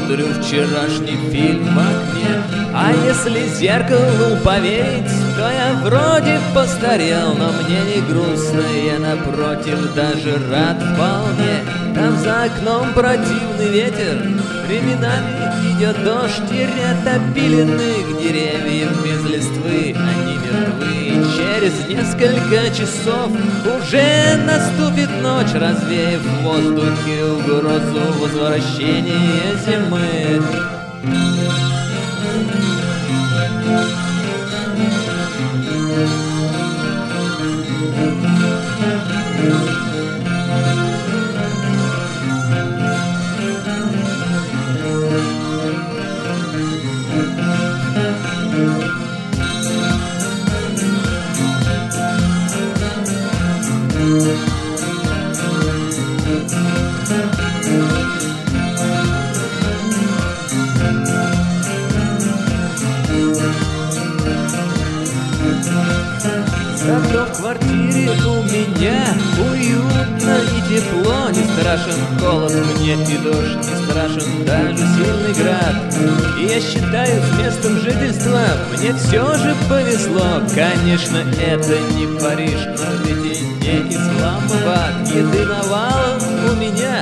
смотрю вчерашний фильм в окне. А если зеркалу поверить, то я вроде постарел, но мне не грустно, я напротив даже рад вполне. Там за окном противный ветер, временами идет дождь, и ряд опиленных деревьев без листвы, они мертвы. Через несколько часов уже наступит ночь, развеяв в воздухе угрозу возвращения зимы. Зато в квартире у меня уютно и тепло. Не страшен холод мне и дождь, не страшен даже сильный град. И я считаю, с местом жительства мне все же повезло. Конечно, это не Париж, но ведь и не Исламабад. Еды навалом у меня,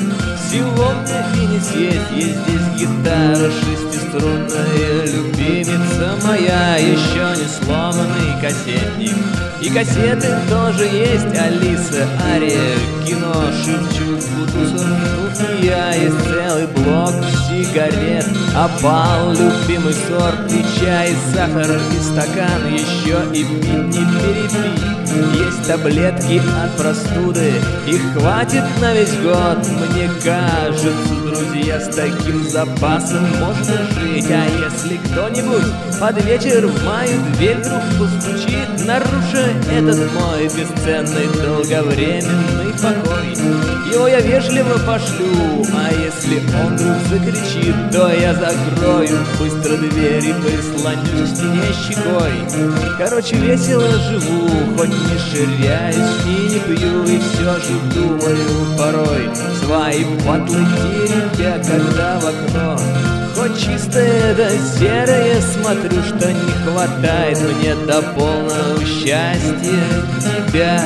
всего мне и не съесть. Есть здесь гитара шестиструнная, любимица моя, еще не сломанный кассетник. И кассеты тоже есть, Алиса, Ария, кино, Шевчук, Бутусов, ну и я. Есть целый блок сигарет, опал, любимый сорт, и чай, и сахар, и стакан, еще и пить не перепить. Есть таблетки от простуды, их хватит на весь год. Мне кажется, друзья, с таким запасом можно жить. А если кто-нибудь под вечер в мою дверь вдруг постучит, нарушая этот мой бесценный долговременный покой, его я вежливо пошлю. А если он вдруг закричит, то я закрою быстро дверь и прислонюсь к стене щекой. Короче, весело живу, хоть не ширяюсь и не пью, и все же думаю порой свои патлы теребя, когда в окно хоть чистое да серое смотрю, что не хватает мне до полного счастья тебя.